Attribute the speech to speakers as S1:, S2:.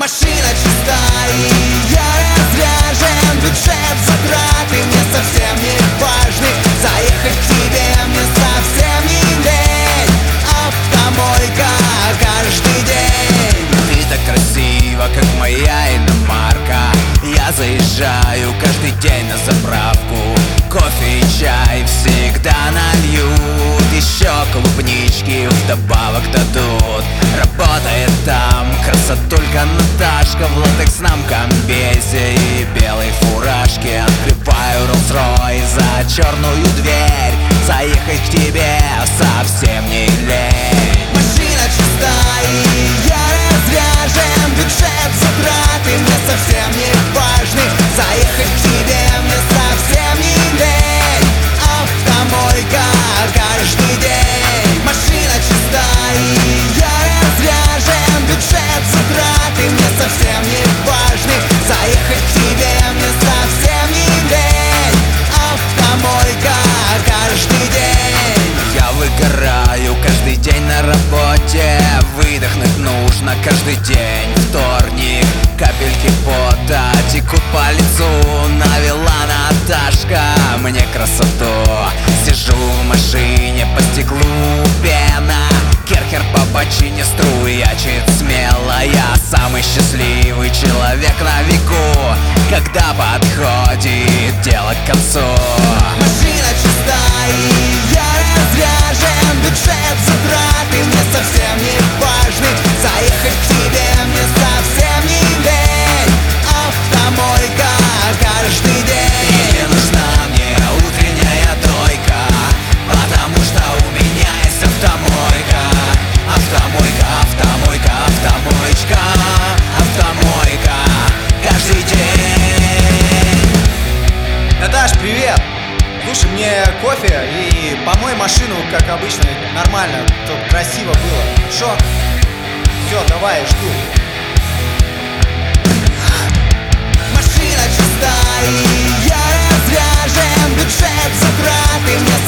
S1: Машина чиста и я разряжен. Бюджет затраты мне совсем не важны. Заехать к тебе мне совсем не лень. Автомойка каждый день.
S2: Ты так красива, как моя иномарка. Я заезжаю каждый день на заправку. Кофе и чай всегда нальют. Еще клубнички вдобавок дадут. Работает там красотулька Наташка в латексном комбезе и белой фуражке. Открываю Rolls-Royce за черную дверь. Заехать к тебе совсем не лень.
S1: Машина чиста и я разряжен. Бюджет затраты мне совсем не важны. Заехать к тебе мне совсем не лень. Автомойка каждый день. Машина чиста и я разряжен. Бюджет затраты мне совсем не важны. Заехать к тебе мне совсем не лень. Автомойка каждый день.
S2: Я выгораю каждый день на работе. Выдохнуть нужно каждый день. Вторник, капельки пота текут по лицу. Навела Наташка мне красоту. Сижу в машине, по стеклу пена. Керхер по бочине струячит смело. Я самый счастливый человек на веку, когда подходит дело к концу.
S1: Машина чиста и я разряжен. Бюджет затраты мне совсем не важны. Заехать к тебе мне совсем не лень. Автомойка каждый день.
S2: И не нужна мне утренняя дойка, потому что у меня есть автомойка. Автомойка, автомойка, автомоечка. Автомойка каждый день.
S3: Наташ, привет! Слушай, мне кофе и помой машину, как обычно, нормально, чтобы красиво было. Шо? Все, давай, жду.
S1: Машина чиста и я разряжен. Бюджет затраты мне